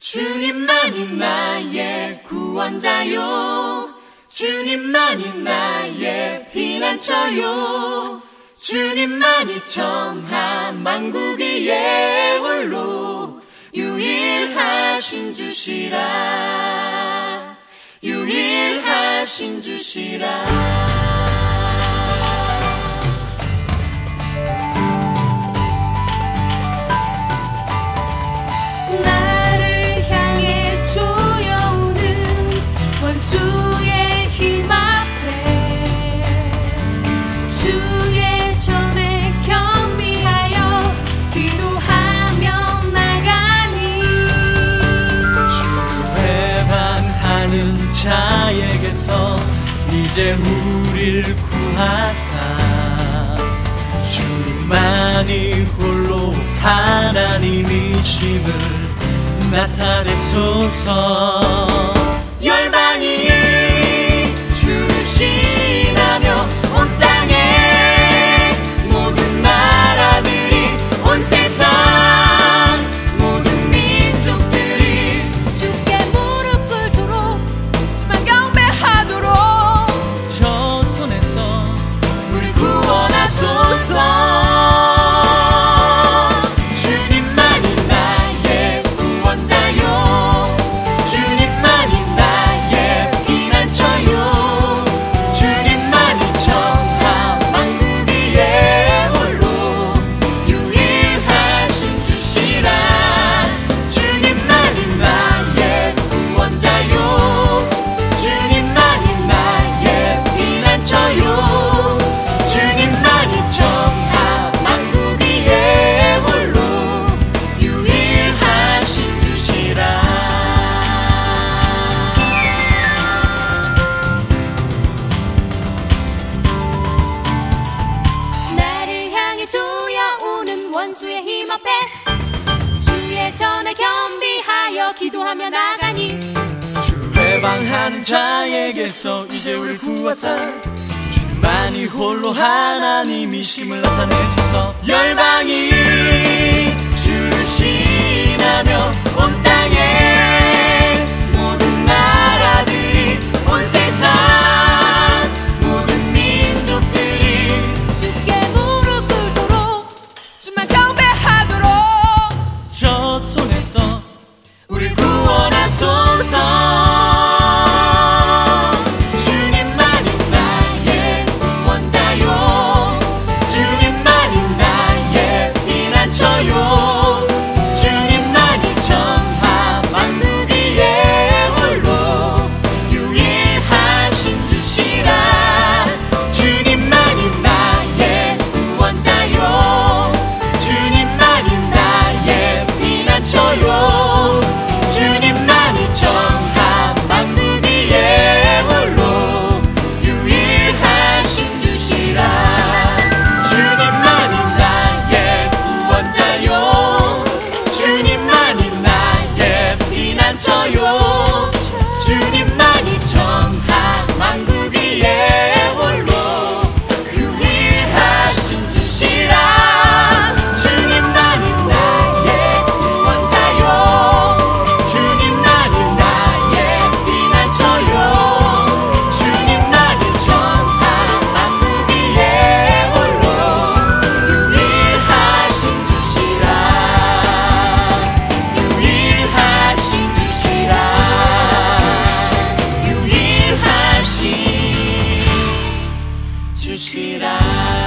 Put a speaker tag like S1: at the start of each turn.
S1: 주님만이 나의 구원자요, 주님만이 나의 피난처요, 주님만이 정한 만국 위에 홀로 유일하신 주시라, 유일하신 주시라.
S2: 원수의 힘 앞에 주의 전에 겸비하여 기도하며 나가니,
S1: 주의 방하는 자에게서 이제 우릴 구하사 주님만이 홀로 하나님이심을 나타내소서. 열방이 주시나며 온 땅에 모든 나라들이 온 세상 모든 민족들이
S2: 주께 무릎 꿇도록 주만 경배하도록
S1: 저 손에서 우리 구원하소서.
S2: 원수의 힘 앞에 주의 전에 겸비하여 기도하며 나가니,
S1: 주의 방하는 자에게서 이제 우리 구하사 주님만이 홀로 하나님이심을 나타내소서. 열방이 주시나며 온 땅에 모든 나라들이 온 세상 모든 민족들이
S2: 주께 무릎 꿇도록 주만 경배하도록
S1: 저 손에서 우리 구원하소서. 주시라.